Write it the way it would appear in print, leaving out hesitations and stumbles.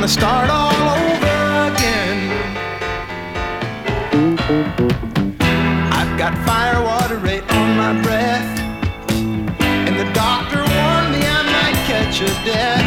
gonna start all over again. I've got fire water right on my breath, and the doctor warned me I might catch a death.